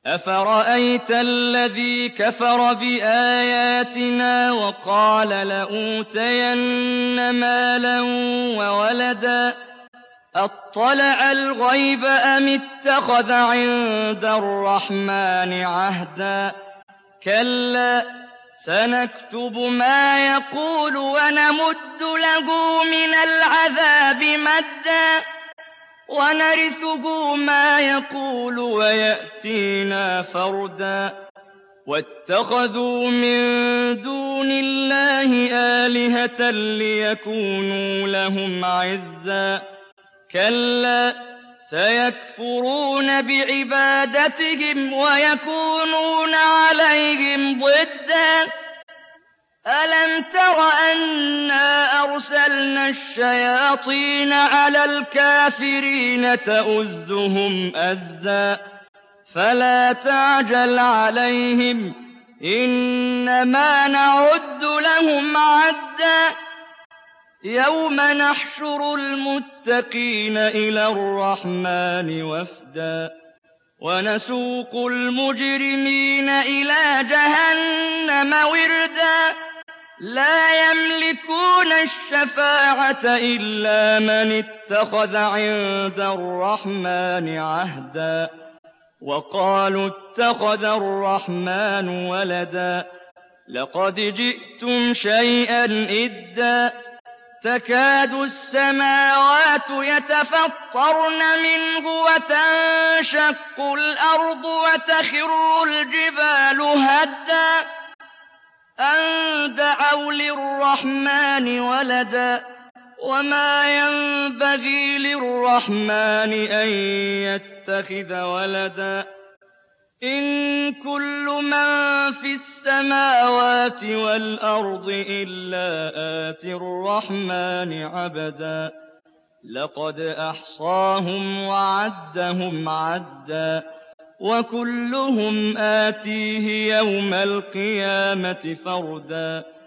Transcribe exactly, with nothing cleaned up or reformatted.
أَفَرَأَيْتَ الَّذِي كَفَرَ بِآيَاتِنَا وَقَالَ لَأُوتَيَنَّ مَالًا وَوَلَدًا أَطَّلَعَ الْغَيْبَ أَمِ اتَّخَذَ عِندَ الرَّحْمَٰنِ عَهْدًا كَلَّا سَنَكْتُبُ مَا يَقُولُ وَنَمُدُّ لَهُ مِنَ الْعَذَابِ مَدًّا وَنَرِثُهُ مَا يَقُولُ وَيَأْتِينَا فَرْدًا وَاتَّخَذُوا مِن دُونِ اللَّهِ آلِهَةً لِّيَكُونُوا لَهُمْ عِزًّا كَلَّا سَيَكْفُرُونَ بِعِبَادَتِهِمْ وَيَكُونُونَ عَلَيْهِمْ ضِدًّا أَلَمْ تَرَ أَنَّا أَرْسَلْنَا الشَّيَاطِينَ عَلَى الْكَافِرِينَ تَؤُزُّهُمْ أَزًّا فَلَا تَعْجَلْ عَلَيْهِمْ إِنَّمَا نَعُدُّ لَهُمْ عَدًّا يَوْمَ نَحْشُرُ الْمُتَّقِينَ إِلَى الرَّحْمَٰنِ وَفْدًا وَنَسُوقُ الْمُجْرِمِينَ إِلَىٰ جَهَنَّمَ وِرْدًا لَّا يَمْلِكُونَ الشَّفَاعَةَ إِلَّا مَنِ اتَّخَذَ عِندَ الرَّحْمَٰنِ عَهْدًا وَقَالُوا اتَّخَذَ الرَّحْمَٰنُ وَلَدًا لَّقَدْ جِئْتُمْ شَيْئًا إِدًّا تَكَادُ السَّمَاوَاتُ يَتَفَطَّرْنَ مِنْهُ وَتَنشَقُّ الْأَرْضُ وَتَخِرُّ الْجِبَالُ هَدًّا أَن دَعَوْا لِلرَّحْمَٰنِ وَلَدًا وَمَا يَنبَغِي لِلرَّحْمَٰنِ أَن يَتَّخِذَ وَلَدًا إِن كُلُّ مَن فِي السَّمَاوَاتِ وَالْأَرْضِ إِلَّا آتِي الرَّحْمَٰنِ عَبْدًا لَّقَدْ أَحْصَاهُمْ وَعَدَّهُمْ عَدًّا وَكُلُّهُمْ آتِيهِ يَوْمَ الْقِيَامَةِ فَرْدًا